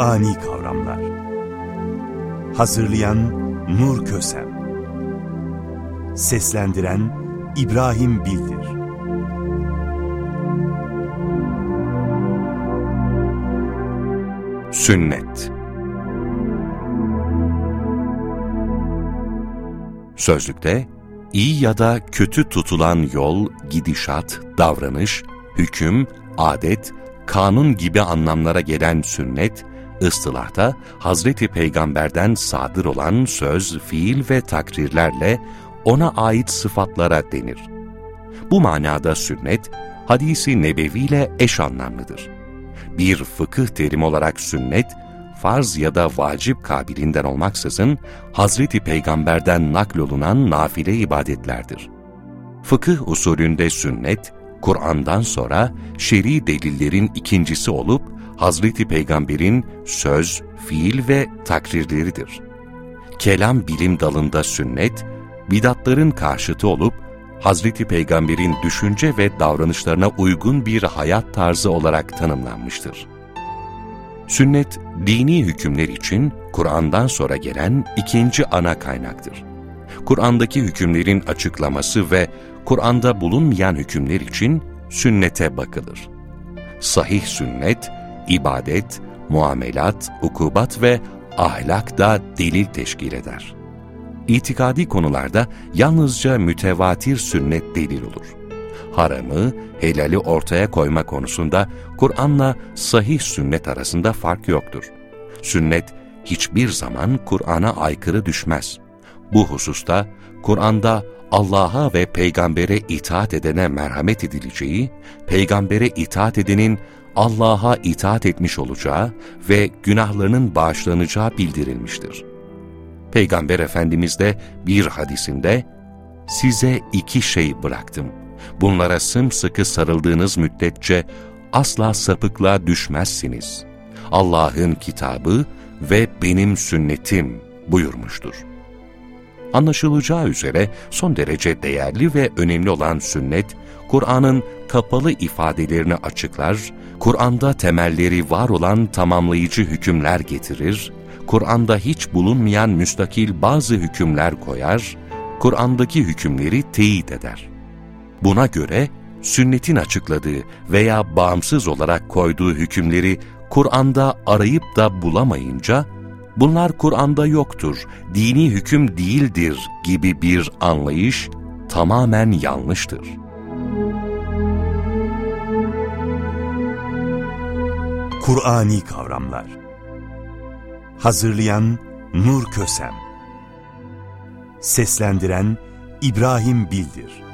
Kur'ani kavramlar. Hazırlayan Nur Kösem. Seslendiren İbrahim Bildir. Sünnet. Sözlükte, iyi ya da kötü tutulan yol, gidişat, davranış, hüküm, adet, kanun gibi anlamlara gelen sünnet, ıstılahta Hazreti Peygamber'den sadır olan söz, fiil ve takrirlerle ona ait sıfatlara denir. Bu manada sünnet, hadis-i nebevi ile eş anlamlıdır. Bir fıkıh terimi olarak sünnet, farz ya da vacip kabiliğinden olmaksızın Hazreti Peygamber'den naklolunan nafile ibadetlerdir. Fıkıh usulünde sünnet, Kur'an'dan sonra şer'i delillerin ikincisi olup Hazreti Peygamber'in söz, fiil ve takrirleridir. Kelam bilim dalında sünnet, bidatların karşıtı olup Hazreti Peygamber'in düşünce ve davranışlarına uygun bir hayat tarzı olarak tanımlanmıştır. Sünnet, dini hükümler için Kur'an'dan sonra gelen ikinci ana kaynaktır. Kur'an'daki hükümlerin açıklaması ve Kur'an'da bulunmayan hükümler için sünnete bakılır. Sahih sünnet, ibadet, muamelat, ukubat ve ahlak da delil teşkil eder. İtikadi konularda yalnızca mütevatir sünnet delil olur. Haramı, helali ortaya koyma konusunda Kur'an'la sahih sünnet arasında fark yoktur. Sünnet hiçbir zaman Kur'an'a aykırı düşmez. Bu hususta Kur'an'da Allah'a ve peygambere itaat edene merhamet edileceği, peygambere itaat edenin Allah'a itaat etmiş olacağı ve günahlarının bağışlanacağı bildirilmiştir. Peygamber Efendimiz de bir hadisinde, "Size iki şey bıraktım. Bunlara sımsıkı sarıldığınız müddetçe asla sapıklığa düşmezsiniz. Allah'ın kitabı ve benim sünnetim" buyurmuştur. Anlaşılacağı üzere son derece değerli ve önemli olan sünnet, Kur'an'ın kapalı ifadelerini açıklar, Kur'an'da temelleri var olan tamamlayıcı hükümler getirir, Kur'an'da hiç bulunmayan müstakil bazı hükümler koyar, Kur'an'daki hükümleri teyit eder. Buna göre sünnetin açıkladığı veya bağımsız olarak koyduğu hükümleri Kur'an'da arayıp da bulamayınca, bunlar Kur'an'da yoktur, dini hüküm değildir gibi bir anlayış tamamen yanlıştır. Kur'ani kavramlar. Hazırlayan Nur Kösem. Seslendiren İbrahim Bildir.